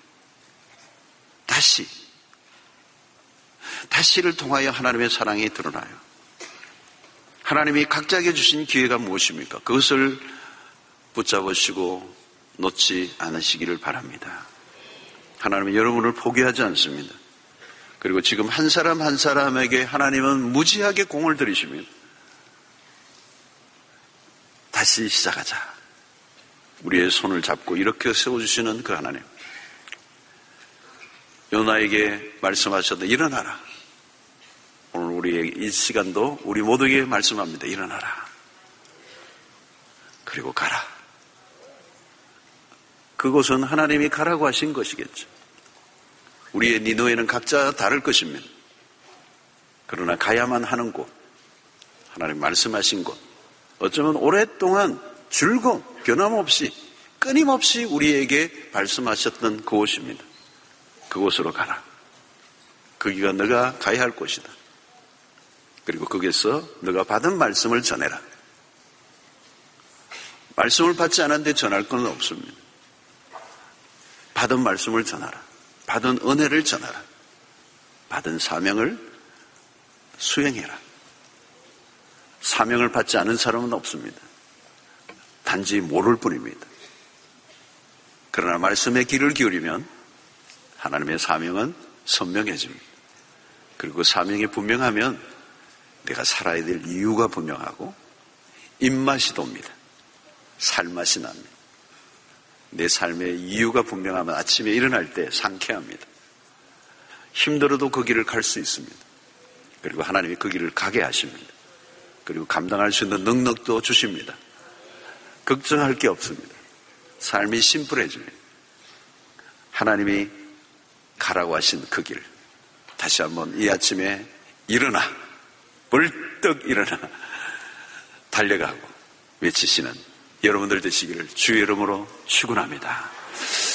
다시를 통하여 하나님의 사랑이 드러나요. 하나님이 각자에게 주신 기회가 무엇입니까? 그것을 붙잡으시고 놓지 않으시기를 바랍니다. 하나님은 여러분을 포기하지 않습니다. 그리고 지금 한 사람 한 사람에게 하나님은 무지하게 공을 들이십니다. 다시 시작하자. 우리의 손을 잡고 이렇게 세워주시는 그 하나님. 요나에게 말씀하셔도 일어나라. 오늘 우리의 이 시간도 우리 모두에게 말씀합니다. 일어나라. 그리고 가라. 그곳은 하나님이 가라고 하신 것이겠죠. 우리의 니느웨는 각자 다를 것입니다. 그러나 가야만 하는 곳, 하나님 말씀하신 곳, 어쩌면 오랫동안 즐거움, 변함없이, 끊임없이 우리에게 말씀하셨던 그곳입니다. 그곳으로 가라. 거기가 너가 가야 할 곳이다. 그리고 거기에서 너가 받은 말씀을 전해라. 말씀을 받지 않았는데 전할 건 없습니다. 받은 말씀을 전하라. 받은 은혜를 전하라. 받은 사명을 수행해라. 사명을 받지 않은 사람은 없습니다. 단지 모를 뿐입니다. 그러나 말씀에 귀를 기울이면 하나님의 사명은 선명해집니다. 그리고 사명이 분명하면 내가 살아야 될 이유가 분명하고 입맛이 돕니다. 살맛이 납니다. 내 삶의 이유가 분명하면 아침에 일어날 때 상쾌합니다. 힘들어도 그 길을 갈 수 있습니다. 그리고 하나님이 그 길을 가게 하십니다. 그리고 감당할 수 있는 능력도 주십니다. 걱정할 게 없습니다. 삶이 심플해집니다. 하나님이 가라고 하신 그 길, 다시 한번 이 아침에 일어나, 벌떡 일어나 달려가고 외치시는 여러분들 되시기를 주의 이름으로 축원합니다.